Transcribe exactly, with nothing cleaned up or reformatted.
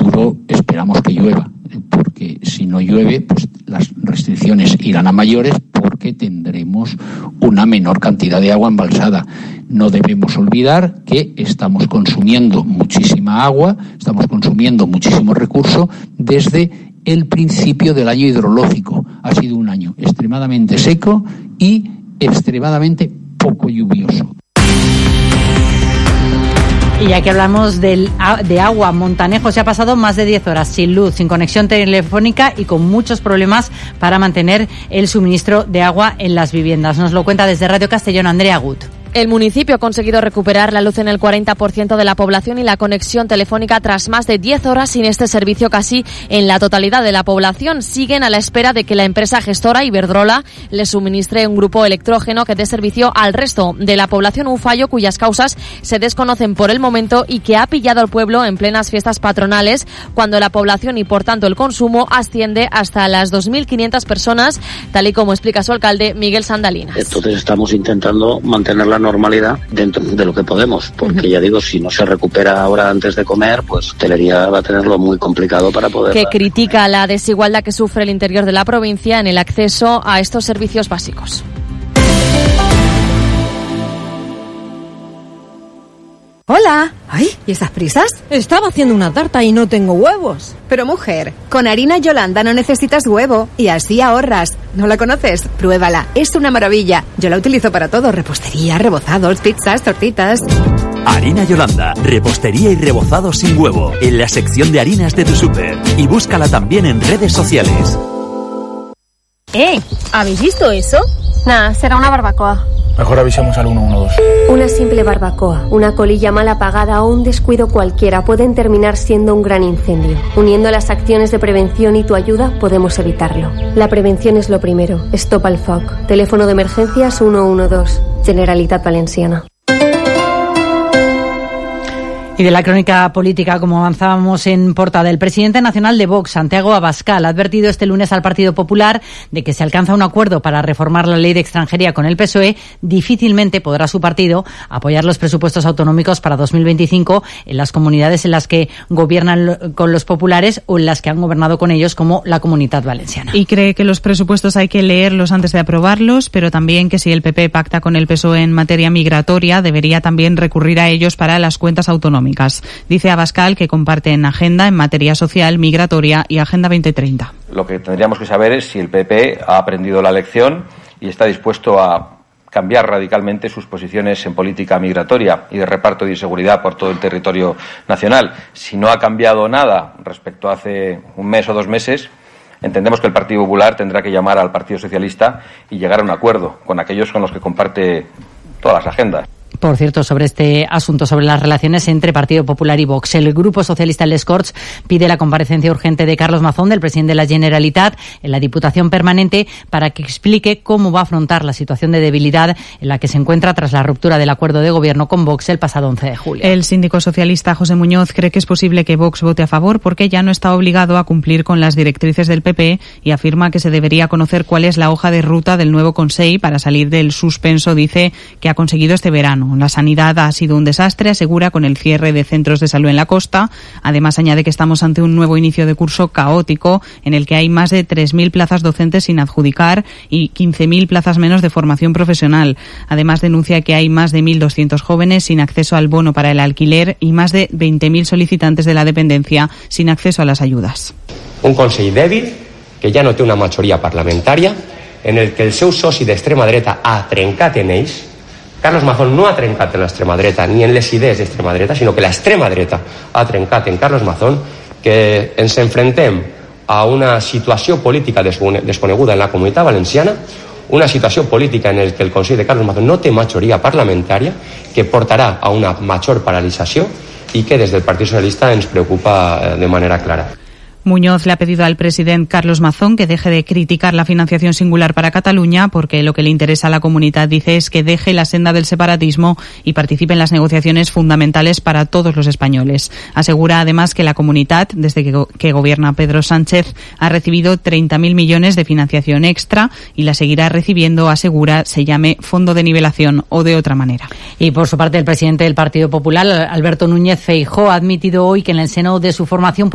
futuro esperamos que llueva, porque si no llueve, pues las restricciones irán a mayores porque tendremos una menor cantidad de agua embalsada. No debemos olvidar que estamos consumiendo muchísima agua, estamos consumiendo muchísimo recurso desde el principio del año hidrológico. Ha sido un año extremadamente seco y extremadamente poco lluvioso. Y ya que hablamos del, de agua, Montanejo se ha pasado más de diez horas sin luz, sin conexión telefónica y con muchos problemas para mantener el suministro de agua en las viviendas. Nos lo cuenta desde Radio Castellón Andrea Gut. El municipio ha conseguido recuperar la luz en el cuarenta por ciento de la población y la conexión telefónica tras más de diez horas sin este servicio casi en la totalidad de la población. Siguen a la espera de que la empresa gestora Iberdrola les suministre un grupo electrógeno que dé servicio al resto de la población, un fallo cuyas causas se desconocen por el momento y que ha pillado al pueblo en plenas fiestas patronales, cuando la población y por tanto el consumo asciende hasta las dos mil quinientas personas, tal y como explica su alcalde Miguel Sandalinas. Entonces estamos intentando mantener la normalidad dentro de lo que podemos, porque ya digo, si no se recupera ahora antes de comer, pues hostelería va a tenerlo muy complicado para poder... Que critica la desigualdad que sufre el interior de la provincia en el acceso a estos servicios básicos. Hola. Ay, ¿y esas prisas? Estaba haciendo una tarta y no tengo huevos. Pero mujer, con harina Yolanda no necesitas huevo y así ahorras. ¿No la conoces? Pruébala, es una maravilla. Yo la utilizo para todo, repostería, rebozados, pizzas, tortitas. Harina Yolanda, repostería y rebozado sin huevo, en la sección de harinas de tu súper. Y búscala también en redes sociales. ¿Eh? ¿Habéis visto eso? Nada, será una barbacoa. Mejor avisemos al uno uno dos. Una simple barbacoa, una colilla mal apagada o un descuido cualquiera pueden terminar siendo un gran incendio. Uniendo las acciones de prevención y tu ayuda podemos evitarlo. La prevención es lo primero. Stop al foc. Teléfono de emergencias uno uno dos. Generalitat Valenciana. Y de la crónica política, como avanzábamos en portada, el presidente nacional de Vox, Santiago Abascal, ha advertido este lunes al Partido Popular de que si alcanza un acuerdo para reformar la ley de extranjería con el P S O E, difícilmente podrá su partido apoyar los presupuestos autonómicos para dos mil veinticinco en las comunidades en las que gobiernan con los populares o en las que han gobernado con ellos, como la Comunitat Valenciana. Y cree que los presupuestos hay que leerlos antes de aprobarlos, pero también que si el P P pacta con el P S O E en materia migratoria, debería también recurrir a ellos para las cuentas autonómicas. Dice Abascal que comparten agenda en materia social, migratoria y Agenda veinte treinta. Lo que tendríamos que saber es si el P P ha aprendido la lección y está dispuesto a cambiar radicalmente sus posiciones en política migratoria y de reparto de seguridad por todo el territorio nacional. Si no ha cambiado nada respecto a hace un mes o dos meses, entendemos que el Partido Popular tendrá que llamar al Partido Socialista y llegar a un acuerdo con aquellos con los que comparte todas las agendas. Por cierto, sobre este asunto, sobre las relaciones entre Partido Popular y Vox, el Grupo Socialista en les Corts pide la comparecencia urgente de Carlos Mazón, del presidente de la Generalitat, en la Diputación Permanente, para que explique cómo va a afrontar la situación de debilidad en la que se encuentra tras la ruptura del acuerdo de gobierno con Vox el pasado once de julio. El síndico socialista José Muñoz cree que es posible que Vox vote a favor porque ya no está obligado a cumplir con las directrices del P P y afirma que se debería conocer cuál es la hoja de ruta del nuevo Consell para salir del suspenso, dice, que ha conseguido este verano. La sanidad ha sido un desastre, asegura, con el cierre de centros de salud en la costa. Además, añade que estamos ante un nuevo inicio de curso caótico en el que hay más de tres mil plazas docentes sin adjudicar y quince mil plazas menos de formación profesional. Además, denuncia que hay más de mil doscientos jóvenes sin acceso al bono para el alquiler y más de veinte mil solicitantes de la dependencia sin acceso a las ayudas. Un Consell débil, que ja no té una majoria parlamentària, en el que el seu soci d'extrema dreta ha trencat en ells. Carlos Mazón no ha trencat en l'extrema dreta ni en les idees d'extrema dreta, sinó que l'extrema dreta ha trencat en Carlos Mazón, que ens enfrontem a una situació política desconeguda en la Comunitat Valenciana, una situació política en el que el Consell de Carlos Mazón no té majoria parlamentària, que portarà a una major paralització i que des del Partit Socialista ens preocupa de manera clara. Muñoz le ha pedido al presidente Carlos Mazón que deje de criticar la financiación singular para Cataluña porque lo que le interesa a la comunidad, dice, es que deje la senda del separatismo y participe en las negociaciones fundamentales para todos los españoles. Asegura además que la comunidad, desde que, go- que gobierna Pedro Sánchez, ha recibido treinta mil millones de financiación extra y la seguirá recibiendo, asegura, se llame Fondo de Nivelación o de otra manera. Y por su parte, el presidente del Partido Popular, Alberto Núñez Feijóo, ha admitido hoy que en el seno de su formación